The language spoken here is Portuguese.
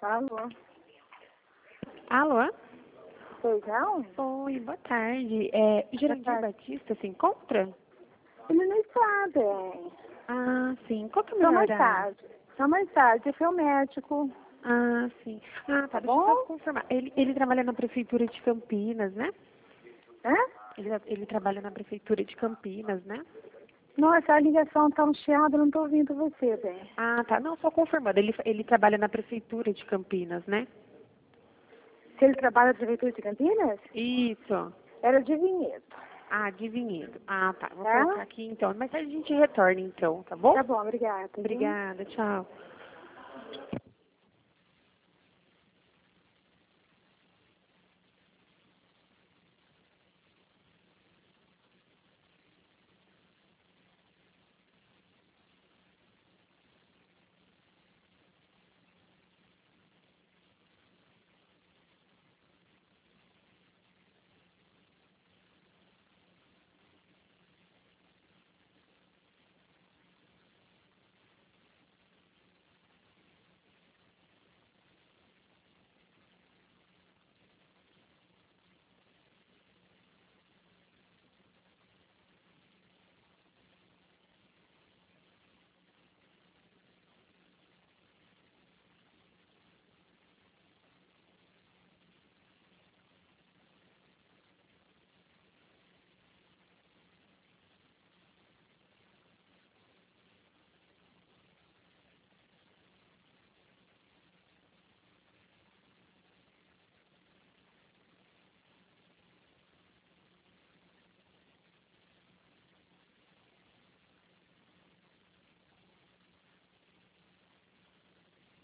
Alô? Alô? Feijão? Oi, boa tarde. Jurandir tarde. Batista se encontra? Ele não está bem. Ah, sim. Qual que é o Só melhor mais horário? tarde. Só mais tarde. Eu fui ao médico. Ah, sim. Ah, tá. Deixa eu Bom? só confirmar. Ele trabalha na prefeitura de Campinas, né? Hã? Ele trabalha na prefeitura de Campinas, né? Nossa, a ligação tá um chiado, eu não tô ouvindo você, bem. Ah, tá. Não, só confirmando. Ele trabalha na prefeitura de Campinas, né? Se ele trabalha na prefeitura de Campinas? Isso. Era de Vinhedo. Ah, de Vinhedo. Ah, tá. Vou Tá? colocar aqui então. Mas a gente retorna então, tá bom? Tá bom, obrigada. Viu? Obrigada. Tchau.